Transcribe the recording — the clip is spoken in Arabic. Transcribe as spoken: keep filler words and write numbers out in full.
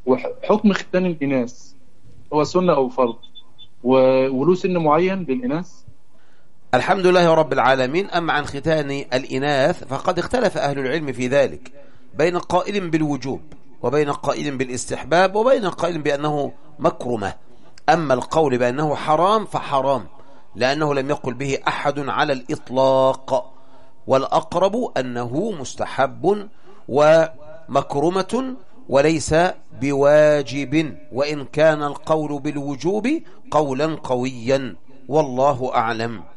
وحكم ختان الإناث هو سنة أو فرض، وله سن معين للإناث؟ الحمد لله رب العالمين. أما عن ختان الإناث فقد اختلف أهل العلم في ذلك، بين قائل بالوجوب وبين قائل بالاستحباب وبين قائل بأنه مكرمة. أما القول بأنه حرام فحرام، لأنه لم يقل به أحد على الإطلاق، والأقرب أنه مستحب ومكرمة وليس بواجب، وإن كان القول بالوجوب قولا قويا، والله أعلم.